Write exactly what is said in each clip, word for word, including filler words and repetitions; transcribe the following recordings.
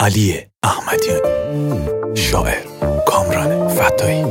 علی احمدیانی، شاعر کامران فتایی.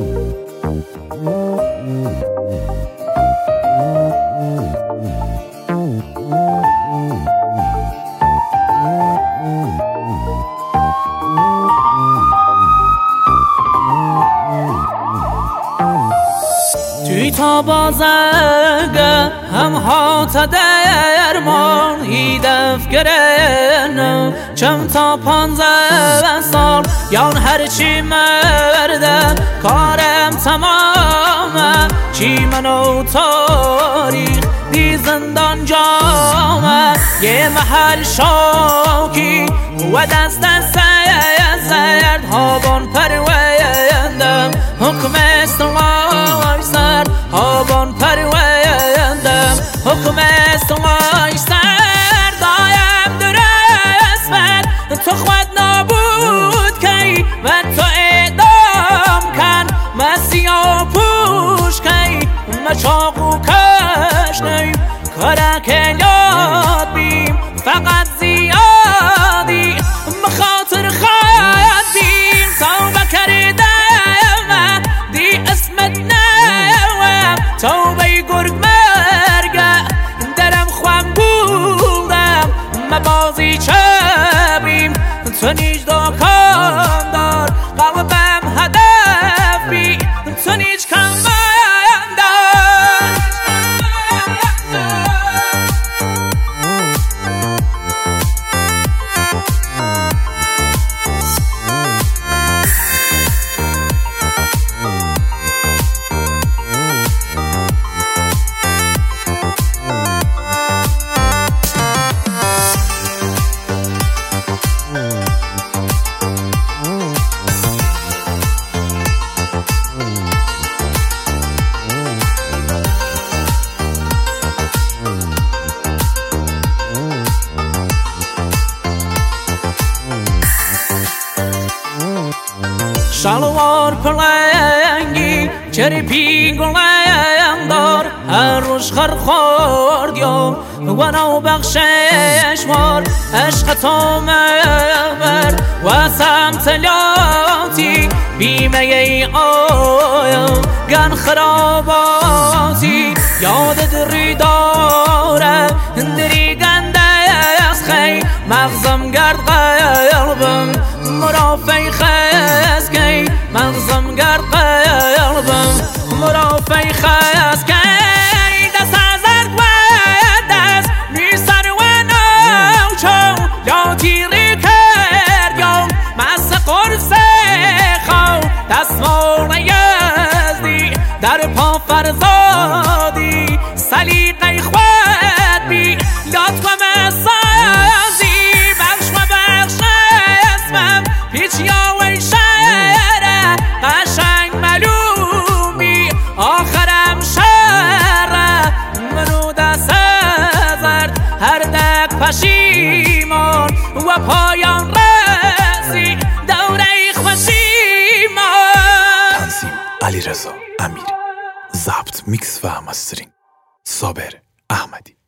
توی تا بازگه هم هات درمان هیدف گرنم چم تا پانزده سال یان هرچی مرده کارم تمامه چی منو تاریخ دی زندان جامه یه محل شاکی و دست سرد هابان پرویندم حکم استوای سر هابان پرویندم حکم استوای سر دایم درست بد تو خود نابود کی و تو اعدام کن مسیح پوش کی مچاقو کش نی کرک یاد بیم فقط زیادی بخاطر خواهد بیم توبه کردم دی اسمت نوم توبه گرگ مرگه درم خوام بودم مبازی چه بیم تو نیج دا کام دار قلبم هدف بی تو نیج کم شلوار پلنگی چرپی گلنگ دار هر روش خر خورد یا و نو بخشش وار عشق تو مبر و سمت لاتی بیمه ای آیا گن خراباتی یاد دری داره دری گنده از خی مغزم گرد قلبم مرافعی خیز کی مغزم گرد قلبم مرافعی خیز کی دست از ارد و دست میسر و نوچو یا تیری کرد یا مس قرص خو دستمال یزدی در پا فرزادی سلیقه خود بی لطفم سازی بخش و بخش اسمم پیچ یا وی شهره قشنگ ملومی آخرم شهره منو دست زرد هر دک پشیمان و پایان رسی دوره خوشیمان. تنظیم علیرضا امیری، ضبط میکس و مسترینگ صابر احمدی.